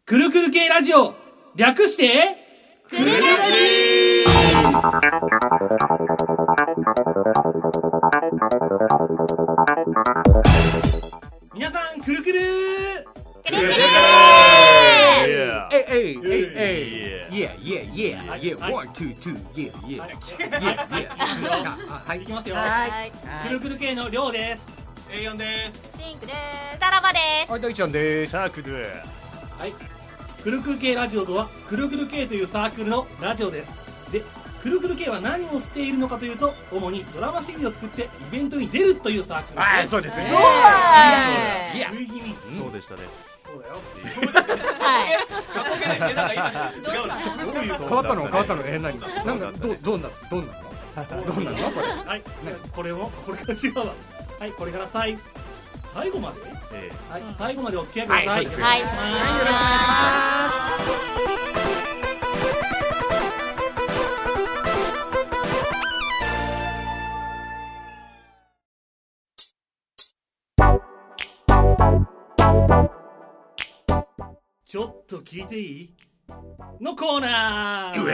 くるくる系ラジオ、略してくるラジ。皆さんくるくるくるくるはい、いきますよ。くるくる系のりょうです。 A4 です。 シンクです。 スタラバです。 はい、大ちゃんです。 サークル。 はい、くるくる系ラジオとはくるくる系というサークルのラジオです。で、くるくる系は何をしているのかというと、主にドラマ CD を作ってイベントに出るというサークルです。 はい、そうですね。 いや、 そうでしたね。 そうだよ。 はい。 過去形でなんか今趣旨違うな。 変わったの何？なんかどんなのこれ。 はい、これから違うわ。はい、これから最後まで、はい、最後までお付き合いください。 はい、そうです。 はい、 よろしくお願いちょっと聞いていいのコーナー。 聞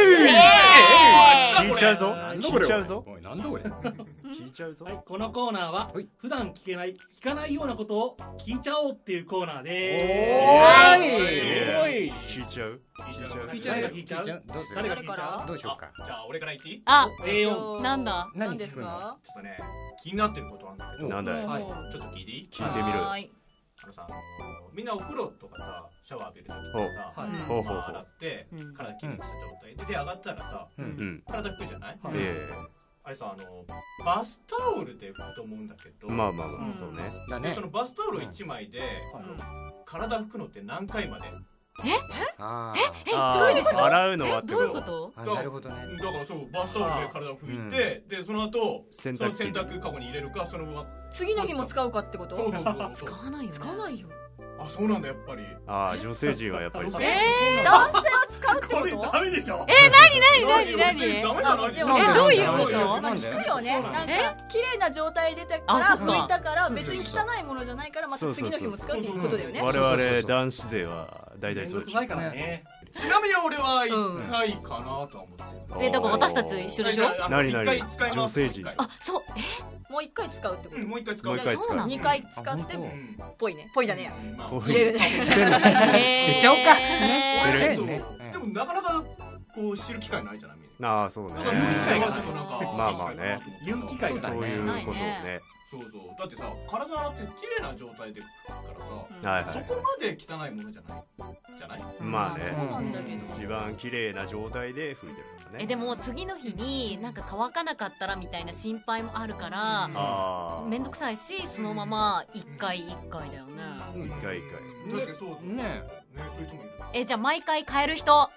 いちゃうぞ。聞いちゃうぞ。 おい、なんだこれ。 聞いちゃうぞ。 はい、このコーナーは普段聞かないようなことを聞いちゃおうっていうコーナーでおい。聞いちゃう。 誰が聞いちゃう？誰が聞いちゃう？ どうしようか。 じゃあ俺から言っていい？ あ、 A4。 なんだ。 何ですか？ ちょっとね、気になってることあるんだけど。 なんだい。 はい。 ちょっと聞いていい？ 聞いてみる。 さ、みんなお風呂とかさ、シャワー浴びるときとかさ、洗って体きれいにした状態で上がったらさ、体拭くじゃない？あれさ、バスタオルで拭くと思うんだけど、 まあそうね。 そのバスタオル1枚で体拭くのって何回まで？ どういうこと？ 洗うのはってどういうこと？ なるほどね。 だからそう、バスタオルで体を拭いて、でその後洗濯カゴに入れるか、そのまま次の日も使うかってこと？ そう使わないよ。 使わないよ。 あ、そうなんだ、やっぱり。 女性陣はやっぱりそう。 男性は使うってこと？ これダメでしょ。 ダメじゃない。 どういうこと？ 聞くよね。なんか綺麗な状態出たから拭いたから別に汚いものじゃないからまた次の日も使うっていうことだよね。 我々男子勢は大体そうでしょ。 ちなみに俺は1回かなとは思ってる。 だから私たち一緒でしょ？ 何女性陣。 あ、そう。 もう1回使うってこと？ もう1回使う。 2回使ってぽいね。ぽいじゃねえや。 入れるね。 捨てちゃおうか。 でもなかなかこう知る機会ないじゃない。 ああ、そうね。 だからそういう機会がちょっとなんかまあね。 言う機会がそういうことをね。 そうそう。だってさ、体洗って綺麗な状態で拭くからさ、そこまで汚いものじゃない？ まあね。 一番綺麗な状態で拭いてるからね。 でも次の日になんか乾かなかったらみたいな心配もあるからめんどくさいし、そのまま1回だよね。 1回確かにそうね。そういう人もいる。 じゃあ毎回変える人。はい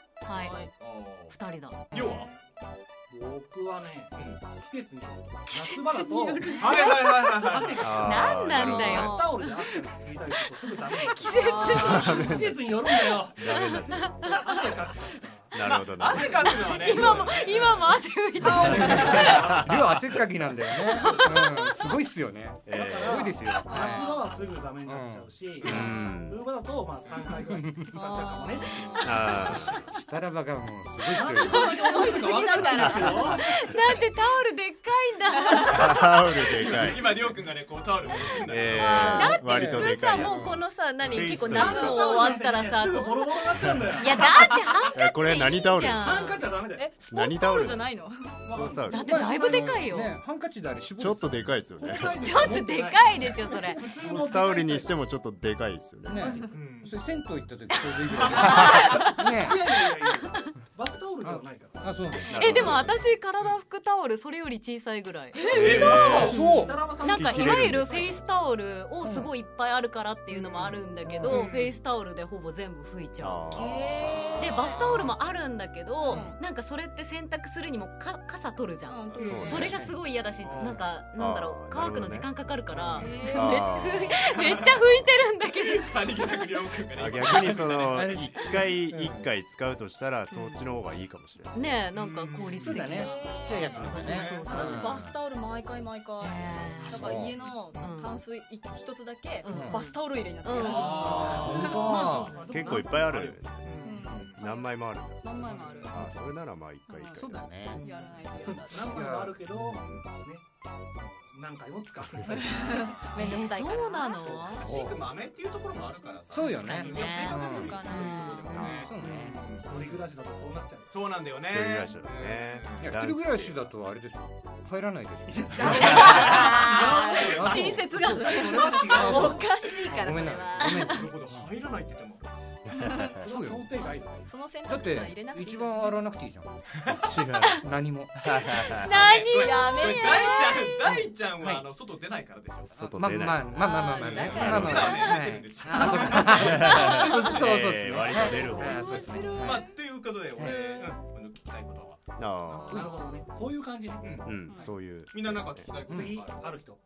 。2人だ。 要は僕はね、季節による。夏場だとなんなんだよ。 バスタオルで汗をついたりするとすぐダメ。季節によるんだよ。 ダメになっちゃう。 汗かく。 なるほどね。 汗かくのはね。 今も汗拭いてる。 量汗っかきなんだよね。すごいっすよね。すごいですよ。 夏場はすぐダメになっちゃうし、冬場だとまあ3回ぐらい使っちゃうかもね。 したらばがもうすごいっすよ。 どんだけ面白いか分かんないんですけど。 だってタオルでっかいんだ。 タオルでかい。 今りょうくんがね、こうタオル持ってんだよ。 だって普通さ、もうこのさ、結構夏も終わったらさ、 ボロボロになっちゃうんだよ。 いやだってハンカチでいいじゃん。 何タオル？ ハンカチはダメだよ。 スポーツタオルじゃないの？ だってだいぶでかいよ。 ハンカチであれちょっとでかいですよね。 ちょっとでかいでしょそれ。 スポーツタオルにしてもちょっとでかいですよね。 それ銭湯行った時ちょうどいいぐらい。ね。 バスタオルではないから。 あ、そう。 でも私体拭くタオルそれより小さいぐらい。 そう。 なんかいわゆるフェイスタオルをすごいいっぱいあるからっていうのもあるんだけど、フェイスタオルでほぼ全部拭いちゃう。 でバスタオルもあるんだけど、なんかそれって洗濯するにも傘取るじゃん、それがすごい嫌だし、なんかなんだろう、乾くの時間かかるから、めっちゃ拭いてるんだけど。 逆にその一回使うとしたらそっちの方がいいかもしれないね。なんか効率的な、 ちっちゃいやつのね。 私バスタオル毎回だから家のタンス一つだけバスタオル入れになってる。 結構いっぱいある。何枚もあるんだ。 何枚もある。 それならまあ一回。 そうだね。 やらないと嫌だ。 何枚もあるけどね、何回も使う。 めんどくさいから。 そうなの。 シーク豆っていうところもあるからさ。 そうよね。 そうね。 一人暮らしだとそうなっちゃう。 そうなんだよね。 一人暮らしだとね。 一人暮らしだとあれでしょ。入らないでしょ。 親切が。 おかしいからそれは。 入らないって言っても。 そうよ。 その選だっ択肢は入れなくていい。 て一番洗わなくていいじゃん。何も。 何？ やめよ。 大ちゃんは外出ないからでしょ。 外出ない。 まあね。そう割と出る方。 まあということで俺聞きたいことは。 なるほどね。そういう感じね。 そういう。 みんななんか聞きたいこと次ある人。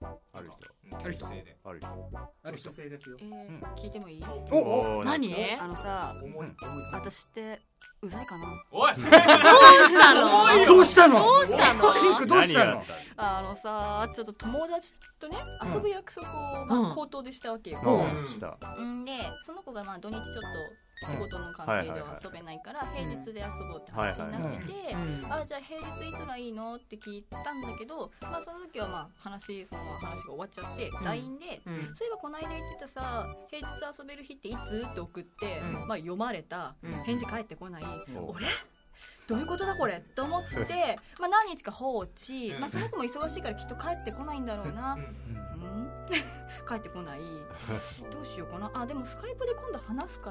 女性ですよ。 聞いてもいい？ お、 何？ 私ってうざいかな。 おい。 どうしたの？ どうしたの？ シンクどうしたの？ ちょっと友達とね遊ぶ約束を口頭でしたわけよ。 した。 でその子がまあ土日ちょっと仕事の関係上遊べないから平日で遊ぼうって話になってて、じゃあ平日いつがいいのって聞いたんだけど、まあその時はまあ話が終わっちゃって LINE で、そういえばこの間言ってたさ平日遊べる日っていつって送って、まあ読まれた、返事返ってこない、俺どういうことだこれと思って、まあ何日か放置、まあその子も忙しいからきっと帰ってこないんだろうな。帰ってこない。どうしようかな。でもスカイプで今度話すから、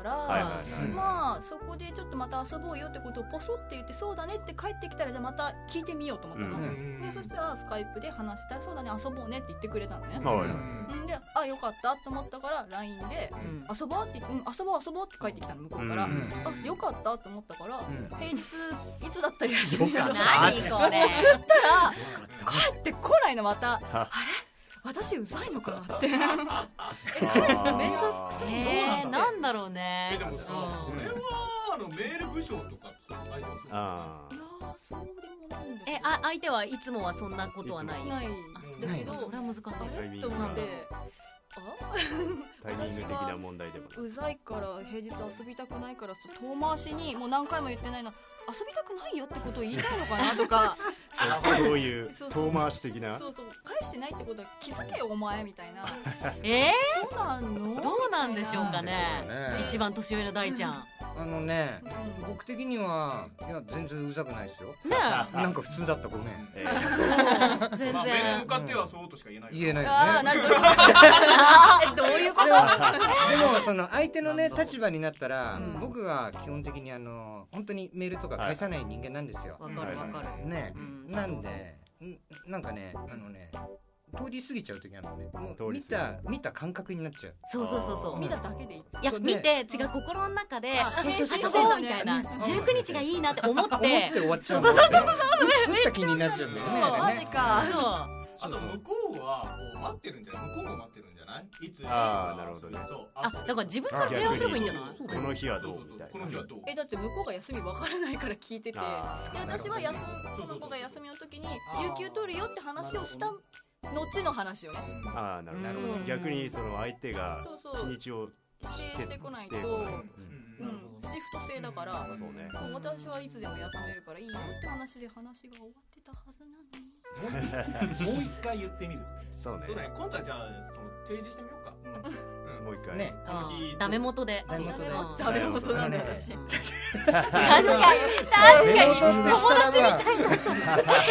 まあそこでちょっとまた遊ぼうよってことをポソって言って、そうだねって帰ってきたらじゃあまた聞いてみようと思ったの。でそしたらスカイプで話したら、そうだね遊ぼうねって言ってくれたのね。でよかったと思ったから LINE で遊ぼうって言って、遊ぼうって帰ってきたの向こうから。よかったと思ったから平日いつだったら休みだろう何これ。 送ったら帰ってこないのまた。あれ私うざいのかなって面倒くさい。 なんだろうね。 でもさ、俺はメール部署とか相手はする。 そうでもないんだ。 相手はいつもはそんなことはない。 ないだけどそれは難しい。 と思ってタイミング的な問題でもうざいから平日遊びたくないから遠回しにもう何回も言ってないの、遊びたくないよってことを言いたいのかなとかそういう遠回し的な。 返してないってことは気づけよお前みたいな。 どうなんでしょうかね。一番年上の大ちゃん。 僕的にはいや全然うざくないですよ。なんか普通だった。ごめん。 全然。 面に向かってはそうとしか言えない。 言えないですね。 どういうこと？ でもその相手のね立場になったら、僕が基本的に本当にメールとか返さない人間なんですよ。 わかるわかる。 ね、なんでなんかね通り過ぎちゃう時あるのね。もう見た感覚になっちゃう。 そう見ただけでいい。 いや見て違う心の中で遊ぼうみたいな19日がいいなって思って終わっちゃう。 そう打った気になっちゃうんだよね。 マジか。 あと向こうは待ってるんじゃない？向こうも待ってるんじゃない？いつ？ なるほどね。 だから自分から提案すればいいんじゃない？ この日はどうみたいな。 この日はどう？ だって向こうが休みわからないから聞いてて、で私はその子が休みの時に有給取るよって話をした後の話をね。 なるほど。逆にその相手が日にちを指定してこないと、シフト制だから、私はいつでも休めるからいいよって話で話が終わってたはずなのに。 もう一回言ってみる。 そうね。 今度はじゃあ提示してみようか。 もう一回ね。 ダメ元で。 ダメ元なんだ私。 確かに友達みたいになっちゃった。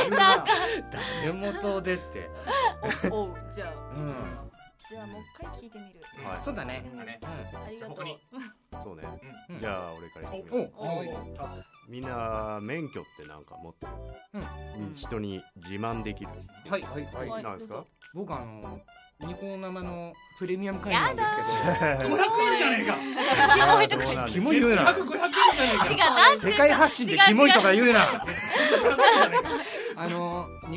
なんかダメ元でって。 じゃあもう一回聞いてみる。 そうだね。 ありがとう。 そうね。じゃあ俺から言ってみよう。 みんな免許ってなんか持ってる？人に自慢できる。 はいはいはい。 なんですか？ 僕ニコ生のプレミアム会員なんですけど。 500円じゃねえか。 キモいとかキモい言うな。 500円じゃねえか。 違う、なん世界発信でキモいとか言うな。ニ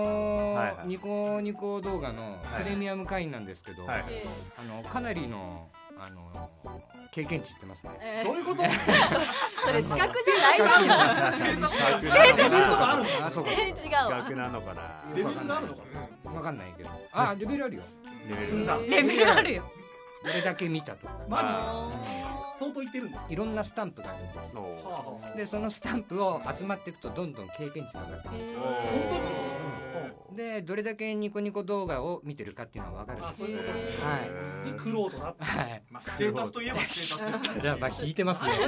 コ動画のプレミアム会員なんですけど、かなりの経験値いってますね。 どういうこと？ それ資格じゃないの。 レベルとかあるの？ 違う資わ。 格なのかな。 レベルがあるのかな。 わかんないけど。レベルあるよ。 レベルあるよ。 どれだけ見たとか。 マジ？相当言ってるんです。 いろんなスタンプがあるんですよ。でそのスタンプを集まっていくとどんどん経験値が上がってくるんですよ。 本当に？ でどれだけニコニコ動画を見てるかっていうのは分かるんですよ。 はい。でクローとなって。 はい。 ステータスといえばステータス。 じゃあ引いてますね。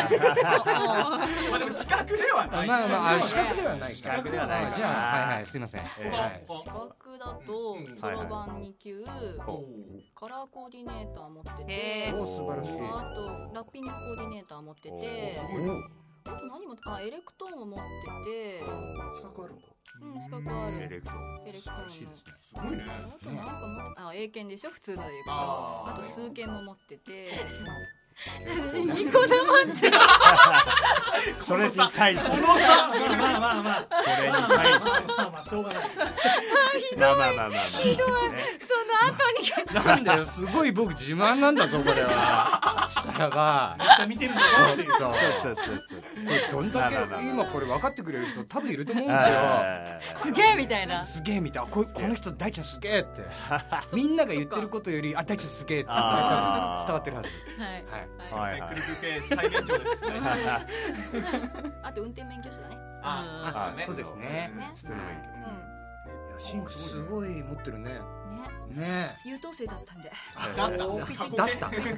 でも資格ではない。 資格ではない。 資格ではない。 じゃあはいすいません。 資格だとそろばん2級、カラーコーディネーター持ってて、 素晴らしい。 あとラッピングコーディネーター持ってて、あと何もエレクトーンも持ってて。 資格あるんだ。 資格ある。 エレクトーン。 素晴らしいですね。 すごいね。 あとなんか英検でしょ、普通ので言うと。あと数検も持ってて。ニコ生って。 それに対して。 まあ。 これに対して。 まあしょうがない。 まあ。 ひどい。その後に。 なんだよ、すごい僕自慢なんだぞこれは。したらば。 めっちゃ見てるんだよっていう。 そう。 どんだけ今これ分かってくれる人多分いると思うんですよ。 すげえみたいな。 すげえみたいな。この人大ちゃんすげえって。みんなが言ってることより大ちゃんすげえって伝わってるはず。 はい。 クルク系最現状です。 あと運転免許証だね。 そうですね。 普通の免許。 シンクすごい持ってるね。ね。 優等生だったんで。 だった。 ちょっと大学入ってね、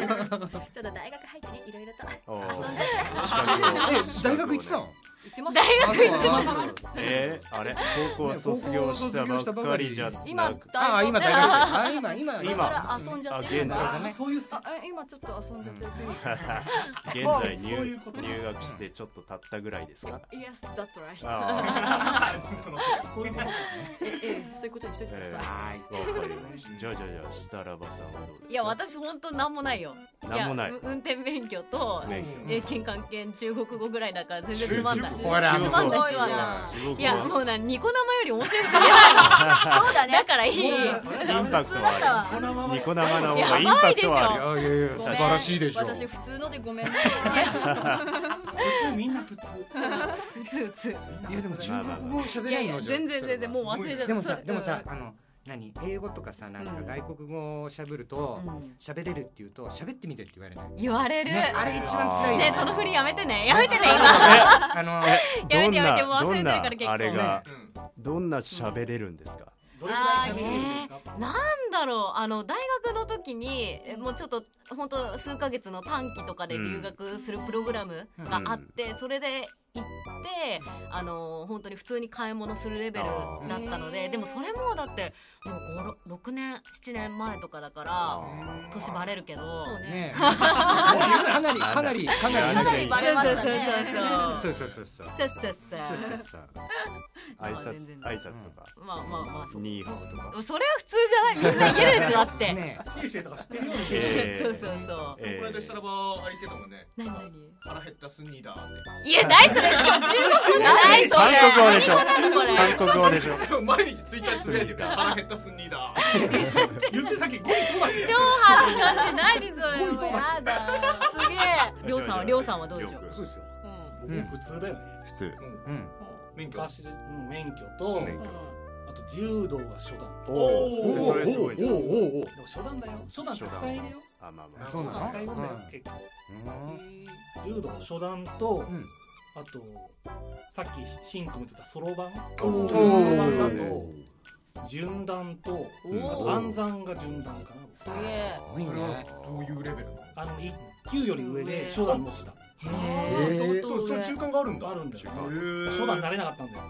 いろいろと遊んじゃって。 大学行ってたの？ 行ってました。 大学行ってました。 あれ高校卒業したばっかりじゃ。 今大学生。今遊んじゃってる。 そういう今ちょっと遊んじゃってる。 現在入学してちょっと経ったぐらいですか？ Yes, that's right. そういうことですね。 そういうことにしといてください。 じゃあしたらばさんはどうですか？ いや私本当なんもないよ。 なんもない。 運転免許と英検漢検中国語ぐらいだから全然つまんない。 ほら、 つまんない。いやもうニコ生より面白いこと言えないの。 そうだね。 だからいい。 インパクトはある。ニコ生の方がインパクトはある。 いや素晴らしいでしょ。 私普通のでごめんね。 みんな普通。 普通。 いやでも中国語喋れるのじゃ。 全然もう忘れちゃった。 でもさ英語とかさなんか外国語を喋ると喋れるって言うと喋ってみてって言われない？ 言われる。 あれ一番辛いよね。その振りやめてね今。やめてもう忘れてるから結構。 あれがどんな喋れるんですか？ なんだろう大学の時にもうちょっと本当数ヶ月の短期とかで留学するプログラムがあって、それで行って本当に普通に買い物するレベルだったので、でもそれもだってもう6年7年前とかだから年バレるけど、 そうね。 かなりバレましたね。 そう。 挨拶とか。 まあニーハオとか。 それは普通じゃない。みんな言えるでしょだって。 シェイシェイとか知ってるよね。 そうこの間したらばありてたもんね。 何腹減ったスニーダーって。 いやないそれ。中国語じゃないそれ。 韓国語でしょ。韓国語でしょ。 毎日ツイッターつぶやいてる。腹減ったスニーダー。 言ってたっけ？ゴリそうだっけ？ 超恥ずかしい。何それ。もうやだ。 すげえ。 りょうさんはどうでしょう？ そうですよ。普通だよね。 普通。 免許とあと柔道が初段。 それすごい。でも初段だよ。初段使えるよ。 そうなの？ 使えるんだよ結構。柔道初段とあとさっきシンクも言ってたそろばん。そろばんだと順段とあと暗算が順段かな。 すげえ。 どういうレベル？ 1級より上で初段の下。 そう中間があるんだ。 あるんだよ。初段慣れなかったんだよ。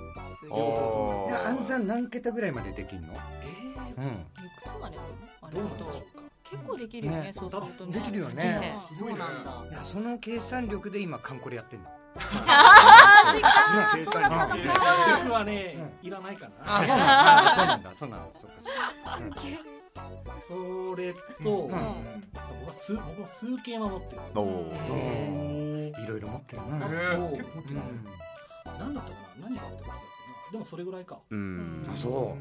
暗算何桁ぐらいまでできるの？ いくつまで？ どうなんでしょうか。 結構できるよね、そうするとね。 できるよね。 そうなんだ。 いや、その計算力で今カンコレやってんの。 ああ、そうだったのか。 僕はね、いらないかな。 あ、そうなんだ。そうか。 それと、僕は数形も持ってる。 いろいろ持ってるな。 結構持ってる。 何だったかな、何があってかですね。でもそれぐらいか。 あ、そう。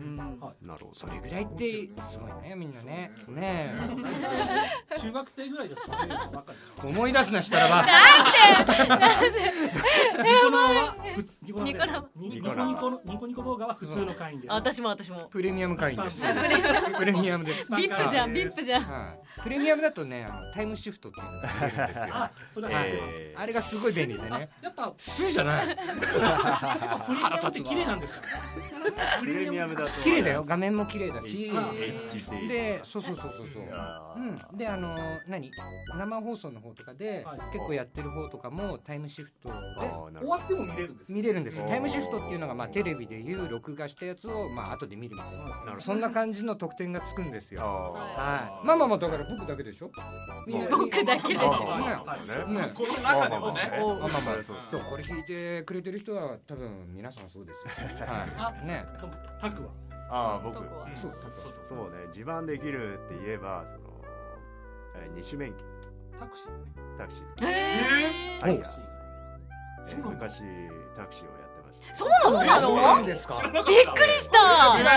なるほど。それぐらいってすごいね、みんなね。ね。 中学生ぐらいで食べるのばっかり。 思い出すなしたらば。 なんで。ニコ生は普通。ニコニコ動画は普通の会員です。 私も。 プレミアム会員です。プレミアムです。 ビップじゃん。 プレミアムだとね、タイムシフトっていうのが出るんですよ。あれがすごい便利でね。やっぱすじゃない。 腹立つ綺麗なんですか。 プレミアムだと綺麗だよ。画面も綺麗だし。で、そう。で、生放送の方とかで結構やってる方とかもタイムシフトで終わっても見れるんです。 見れるんです。タイムシフトっていうのがテレビでいう録画したやつを後で見るみたいな。そんな感じの得点がつくんですよ。はい。ママもだから僕だけでしょ。 僕だけでしょ。 この中でもね。 そう、これ聞いてくれてる人は多分皆さんそうですよ。はい。ね。 タクは。僕。 そうね。自慢できるって言えば二種免許。 タクシー。 タクシー。昔タクシーをやってました。 そうなの？びっくりした。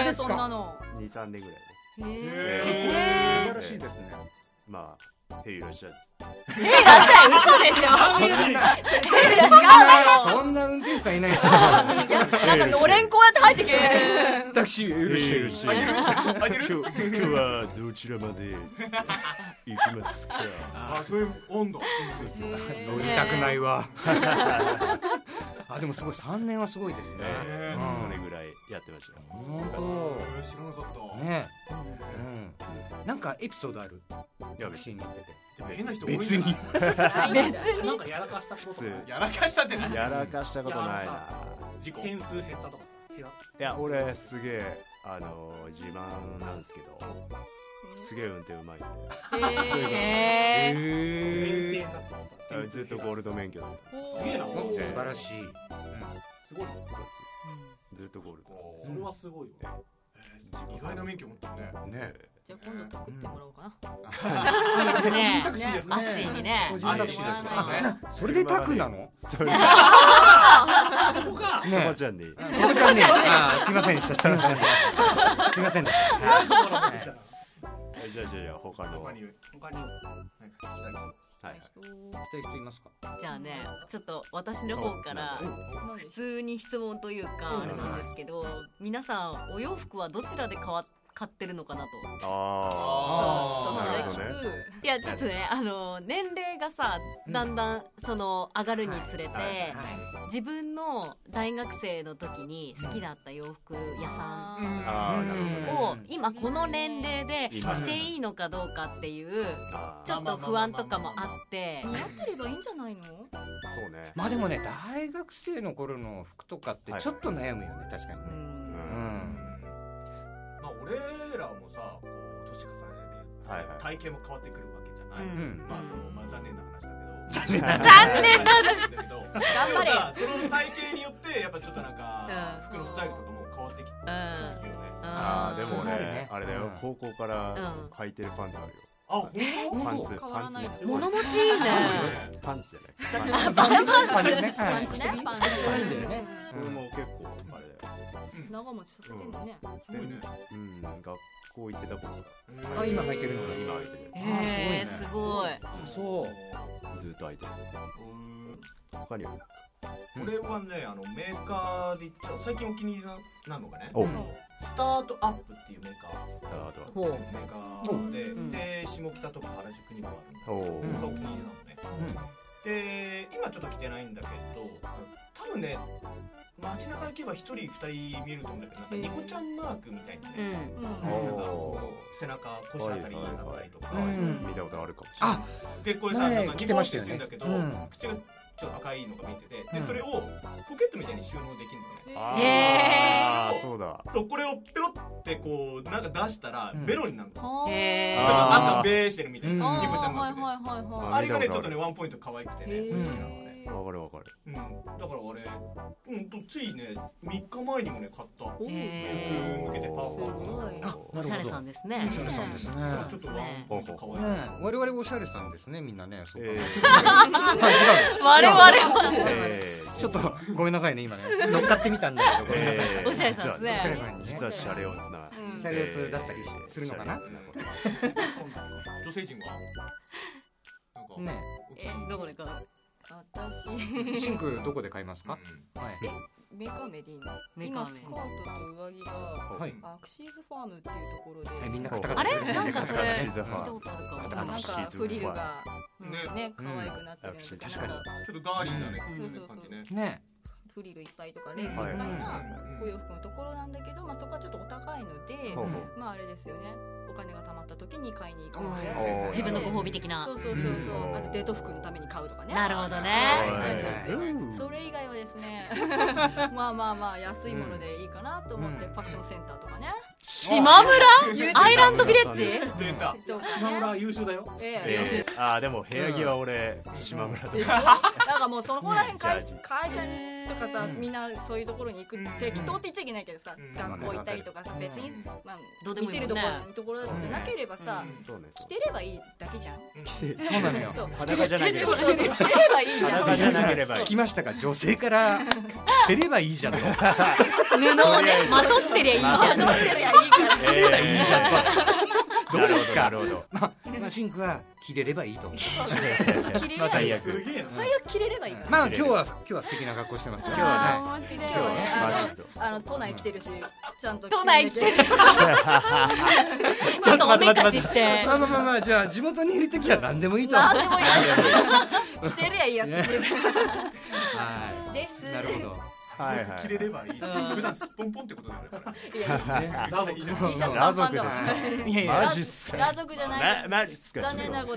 そんなの。 2、3年ぐらい。 素晴らしいですね。 まあ、へいらっしゃい。 嘘でしょ。 そんな運転手さんいない。 なんかのれんこうやって入ってきて。 タクシーいらっしゃい。 今日はどちらまで行きますか。 そういう温度。 乗りたくないわ。でもすごい3年はすごいですね。 それぐらいやってました。 本当。 知らなかった。 ね。なんかエピソードある？タクシーに乗ってて。 変な人多い。 別に。 なんかやらかしたこと。 やらかしたって何？ やらかしたことないな。 事故件数減ったとか。 いや、俺すげえ自慢なんですけど、すげえ運転うまいんで。ずっとゴールド免許だった。 すげえな。 素晴らしい。 すごい。 ずっとゴールド。 それはすごいよ。 意外な免許持ってるね。 じゃあ今度作ってもらおうかな。 いいですね。アッシーにね。 それでタクなの？ そこか。そこちゃんでいい。 そこちゃんね。すいませんでした。すいませんでした。 じゃあ他にはい。 人いますか？ じゃあね、ちょっと私の方から普通に質問というかあれなんですけど、皆さんお洋服はどちらで買ってるのかなと。いやちょっとね、年齢がさだんだん上がるにつれて、自分の大学生の時に好きだった洋服屋さんを今この年齢で着ていいのかどうかっていうちょっと不安とかもあって。 似合ってればいいんじゃないの？ そうね。 まあでもね、大学生の頃の服とかってちょっと悩むよね、確かにね。 まあ俺らもさ、こう年重ねて体型も変わってくるわけじゃない。まあ残念な話だけど。 残念な話だけど。 頑張れ。 その体型によってやっぱちょっとなんか服のスタイルとかも変わってきてるよね。 でもね、あれだよ、高校から履いてるパンツあるよ。パンツ物持ちいいね。 パンツじゃない。 パンツね。 これも結構あれだよ。 長持ちさせてんのね。 学校行ってた頃から。 今履いてるのが今履いてる。 すごい。 そう。 ずっと履いてる。他には。 俺はね、メーカーで言っちゃう最近お気に入りなのがね、スタートアップっていうメーカーで下北とか原宿にもあるんだけど、それがお気に入りなのね。で今ちょっと着てないんだけど、多分ね街中行けば1人2人見ると思うんだけど、なんかニコちゃんマークみたいなね、背中腰あたりにあったりとか見たことあるかもしれない。 結構さ、なんかニコってしてるんだけど、口がちょっと赤いのが見えてて、でそれをポケットみたいに収納できるのね。 そうだ。 そうこれをペロってこうなんか出したらベロになるの。 へだからなんかベーしてるみたいな。 あニコちゃんが。あれがねちょっとねワンポイント可愛くてね好きなのね。 わかるわかる。 だから俺ついね3日前にもね買った。向けてパーカー。 おしゃれさんですね。 おしゃれさんですね。 ちょっとワンポイント可愛い。 我々おしゃれさんですねみんなね。そうか。 我々はちょっとごめんなさいね今ね乗っかってみたんだけどごめんなさい。 おしゃれさんですね。 実はシャレオツな。 シャレオツだったりするのかな。 女性陣はね。 どこで買う？ 私シンクどこで買いますか？はい。 メカメでいいの？今スカートと上着がアクシーズファームっていうところで。 みんなあれなんかそれ見たことあるかも。 なんかフリルがね可愛くなってるんですけど。 確かに。 ちょっとガーリーなね感じね。 ね。 フリルいっぱいとかレースいっぱいなお洋服のところなんだけど、そこはちょっとお高いので、あれですよね。お金が貯まった時に買いに行こうとやってる。 自分のご褒美的な。 そう。あとデート服のために買うとかね。 なるほどね。 それ以外はですね、まあ安いものでいいかなと思ってファッションセンターとかね。 島村アイランドビレッジ？ 島村優秀だよ。 でも部屋着は俺島村とか。 なんかもうそこら辺会社とかさみんなそういうところに行く適当って言っちゃいけないけどさ学校行ったりとかさ別に見せるところじゃなければさ着てればいいだけじゃん。 そうなのよ。 裸じゃなければ。 着てればいいじゃん。 裸じゃなければ。 聞きましたか女性から着てればいいじゃんと。 布をねまとってりゃいいじゃん。 まとってりゃいいから。 着ればいいじゃんと。どうですか。 なるほど。 シンクは着れればいいと思う。 着れれば最悪着れればいい。 今日は素敵な格好してますね。 今日はね。 面白い。 今日はね。 都内来てるしちゃんと都内来てる。ちょっとおめかしして。 まあじゃあ地元にいるときは何でもいいと思う。 何でもいい。着てるやいいやって。です。 なるほど。 着れればいい。普段すっぽんぽんってことだよね。 裸族。 T シャツ短パンだもん。 マジっすか。 裸族じゃない。 マジっすか。 残念なこと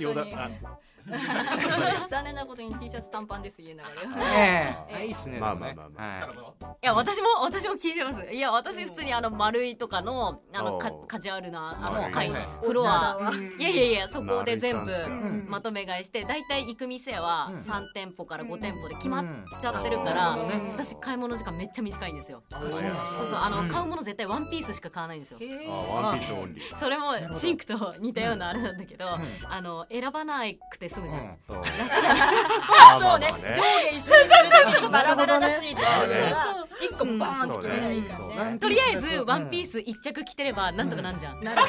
に T シャツ短パンです家の中で。 いいっすね。 まあ。 いや私も聞いてます。いや私普通に丸いとかのカジュアルなフロア。いやそこで全部まとめ買いしてだいたい行く店は3店舗から5店舗で決まっちゃってるから私買い物時間めっちゃ短いんですよ。そう買うもの絶対ワンピースしか買わないんですよ。 ワンピースオンリー。 それもシンクと似たようなあれなんだけど選ばなくて済むじゃん。 そうね上下一緒にバラバラだしっていうのは1個バーンと決めないからね。 とりあえずワンピース1着着てればなんとかなんじゃん。着てれ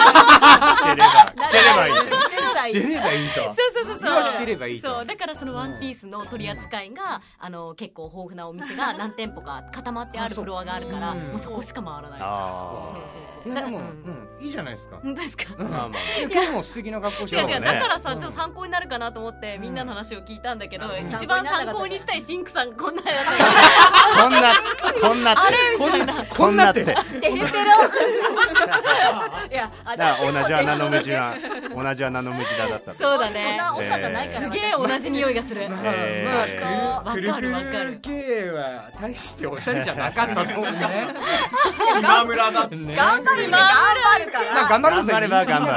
ばいい。 着てればいいと。 そう着てればいいと。 そうだからそのワンピースの取り扱いが結構豊富なお店が何店舗か固まってあるフロアがあるからもうそこしか回らない。 いやでもいいじゃないですか。 本当ですか。 今日も素敵な格好してますね。 だからさちょっと参考になるかなと思ってみんなの話を聞いたんだけど一番参考にしたいシンクさんこんなやつこんなあれみたいなこんなってテヘペロ。いや同じ穴のムジラだった。 そうだね。 おしゃじゃないからすげえ同じ匂いがする。わかる。 系は大しておしゃれじゃなかったと思うね。 島村だって。 頑張るから。 頑張ろうぜ。 頑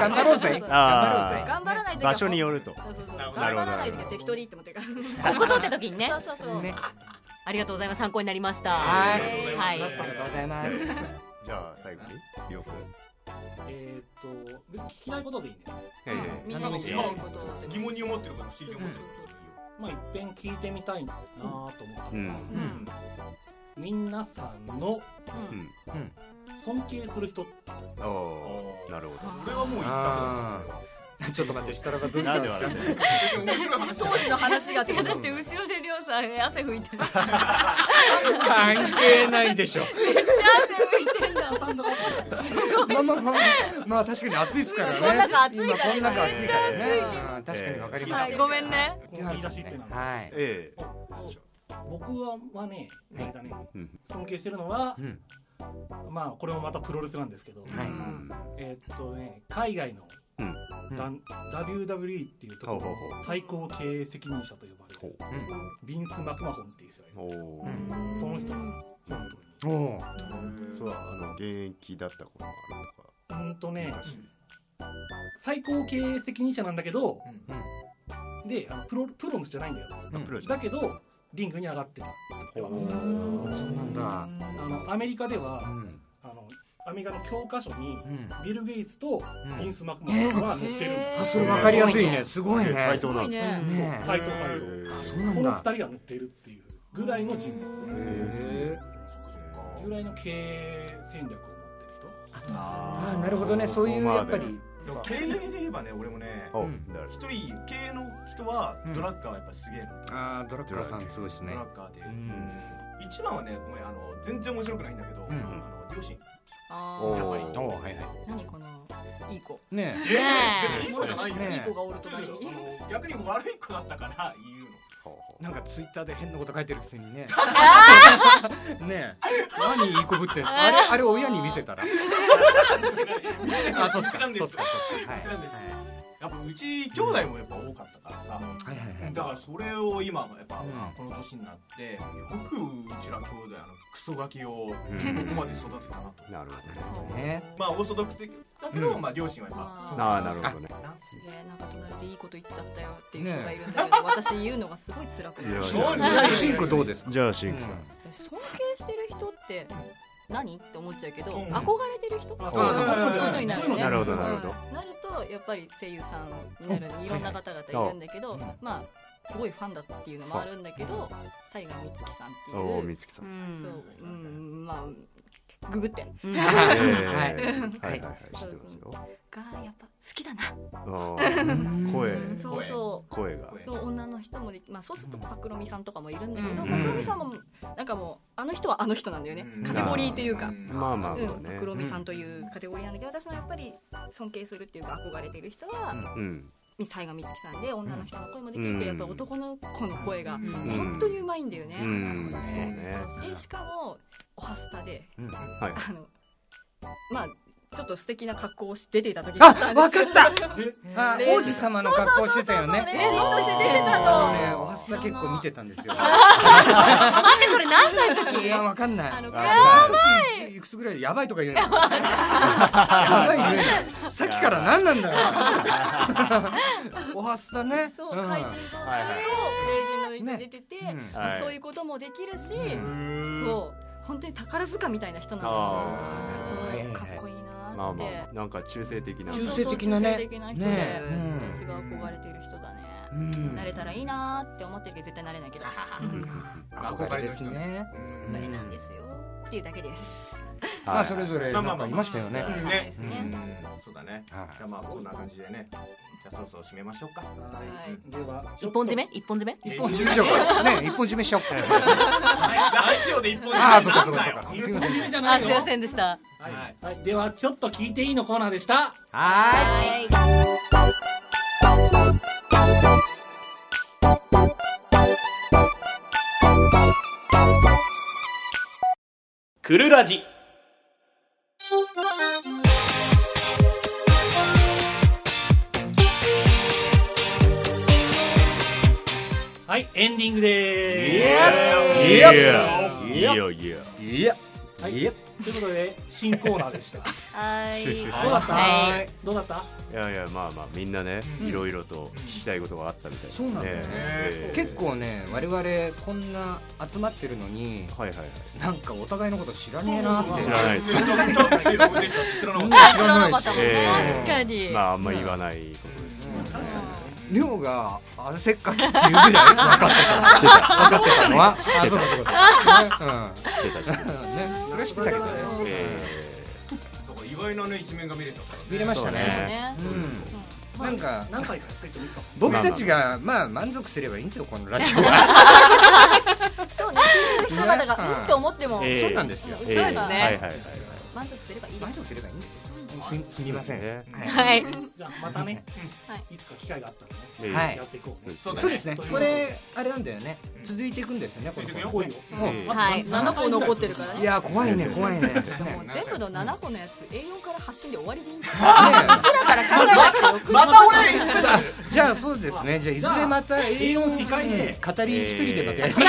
張らないと場所によると。 頑張らないと適当にって思ってるから。 ここぞって時にね。 そう。 ありがとうございます。参考になりました。 はい。 ありがとうございます。 じゃあ最後にりょうくん。 別に聞きたいことでいいんだよね。 みんな疑問に思ってること不思議に思ってることいっぺん聞いてみたいなと思ったのが皆さんの尊敬する人。 なるほど。 俺はもう言ったけど。 ちょっと待って設楽がどうしたんですか。 面白い話。当時の話が違う。 だって後ろでりょうさん汗拭いてる。 関係ないでしょ。 めっちゃ汗拭いてんだ。 まあ確かに暑いですからね。 こん中暑いから。 こん中暑いからね。確かにわかります。 ごめんね。 言い出しってな。 はい。 僕はね尊敬してるのはまあこれもまたプロレスなんですけど、海外のWWE っていうところの最高経営責任者と呼ばれるビンス・マクマホンっていう人がいる。その人が本当にそう現役だった頃もあるとか。 最高経営責任者なんだけど、でプロじゃないんだよ。だけどリングに上がってた。 そうなんだ。 アメリカではアメリカの教科書にビル・ゲイツとビンス・マクマホンが載ってる。 それ分かりやすいね。すごいね。 対等なんですか。 対等。この2人が載ってるっていうぐらいの人物。ぐらいの経営戦略を持ってる人。 なるほどね。そういうやっぱり経営で言えばね、俺もね、一人経営の人はドラッカーはやっぱすげえな。 ドラッカーさんすごいですね。 ドラッカーっていう一番はね、ごめん全然面白くないんだけど、両親。やっぱり。 何このいい子。 ねいい子じゃないよ。 いい子がおると何？ 逆に悪い子だったから言うの。 なんかツイッターで変なこと書いてるくせにね。ねえ、何いい子ぶってんすか。あれ親に見せたら。 そうっすか。やっぱうち兄弟もやっぱ多かったからさ。だからそれを今やっぱこの年になってよくうちら兄弟クソガキをここまで育てたなと。 なるほどね。 まあオーソドックスだけど両親はやっぱ。なるほどね。 すげえ、なんか隣でいいこと言っちゃったよっていう人がいるんだけど、私言うのがすごい辛くて。 シンクどうですか。 じゃあシンクさん。 尊敬してる人って何って思っちゃうけど、憧れてる人、そういうのになるね。 なるほど。 なるとやっぱり声優さんになるいろんな方々いるんだけど、まあすごいファンだっていうのもあるんだけど、西賀美月さんっていう。 美月さん。 そう、まあググって。 はい知ってますよ。 がやっぱ好きだな。 声が。 そう女の人もまあそうするとパクロミさんとかもいるんだけど、パクロミさんもなんかもうあの人はあの人なんだよね。カテゴリーというか。パクロミさんというカテゴリーなんだけど、私のやっぱり尊敬するっていうか憧れている人は。西賀美月さんで女の人の声もできて、やっぱ男の子の声が本当にうまいんだよね。でしかもおはスタでまあちょっと素敵な格好をして出ていた時があったんです。 分かった。王子様の格好してたよね。 出てたの。 おはスタ結構見てたんですよ。 待ってそれ何歳の時？ いや分かんない。 やばいくつぐらいでやばいとか言うの。やばい言うの。さっきから何なんだよ。おはスタね。 そう怪人と霊人の出てて、そういうこともできるし、そう本当に宝塚みたいな人なの。そうかっこいいな。 なんか中性的な人で、私が憧れている人だね。なれたらいいなって思ってるけど絶対なれないけど。 憧れですね。 憧れなんですよっていうだけです。 まあそれぞれなんかいましたよね。 そうだね。じゃあまあこんな感じでね。じゃあそろそろ締めましょうか。 では一本締め？一本締め？ 一本締めしようか。ね、一本締めしようか。 ラジオで一本締め。 ああ、そうかそうかそうか。 すいません。 すいませんでした。 はい。ではちょっと聞いていいのコーナーでした。 はい。 クルラジ。 はい、エンディングでーす。 ということで新コーナーでした。 はい。 どうだった？ いやまあみんなねいろいろと聞きたいことがあったみたいですね。 そうなんだね。結構ね我々こんな集まってるのに、なんかお互いのこと知らねえなって。 知らないです。 知らなかった。 確かに。 まああんまり言わないことですよね。 りょうがせっかきっていうぐらい分かってたのは知ってたね。それ知ってたけどね。 意外なね一面が見れたから見れましたね。なんか何回かやってみた。 僕たちがまあ満足すればいいんですよこのラジオは。 そうね。人々がうんって思ってもそうなんですよ。 そうですね。 満足すればいいです。 満足すればいいんですよ。すみません。 はい。 じゃあまたね、いつか機会があったらね、やっていこう。 そうですね。これあれなんだよね。続いていくんですよね。これはい。7個残ってるからね。 いや怖いね怖いね。 全部の7個のやつ A4 から発信で終わりでいいんじゃない？うちらから考えてよく。 また俺じゃあそうですね。じゃあいずれまた A4 司会で語り一人でまたやりましょ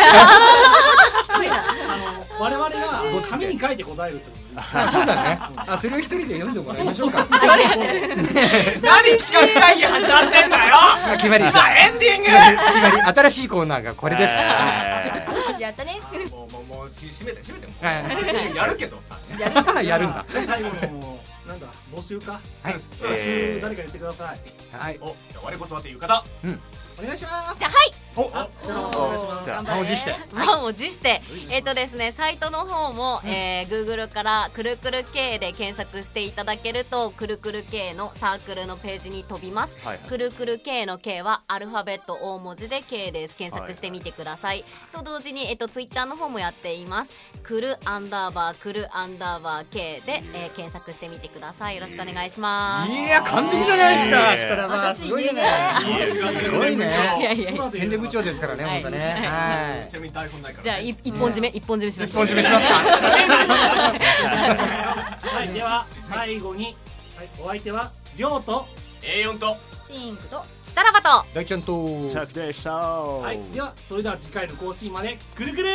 う。我々が紙に書いて答えるってこと。 そうだね。それを一人で読んでもらいましょうか。 何企画会議始まってんだよ。 決まり。 今エンディング。 決まり。新しいコーナーがこれです。 やったね。 もう閉めてやるけどさ。 やるんだ。 最後のなんだ募集か。はい。誰か言ってください。 はい。お、我こそはという方。 お願いします。 じゃあはい。 満を持して。 満を持して。ですね、サイトの方もGoogle からくるくる K で検索していただけるとくるくる K のサークルのページに飛びます。くるくる K の K はアルファベット大文字で K です。検索してみてください。と同時にツイッターの方もやっています。くる&くる&K で検索してみてください。よろしくお願いします。 いや完璧じゃないですか。したらまあすごいね。すごいね。宣伝部長ですからね、本当ね。 ちなみに台本ないから。 じゃあ一本締めします。 一本締めしますか。 はい、では最後にお相手はりょうと A4 とシンクとしたらばと大ちゃんとチャックでした。 はい、ではそれでは次回の更新までくるくる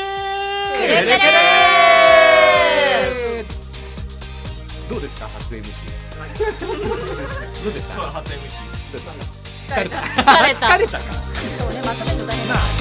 どうですか初 MC。どうでした。 初 MC。 疲れた。 疲れた。 そうね、まとめると大変だ。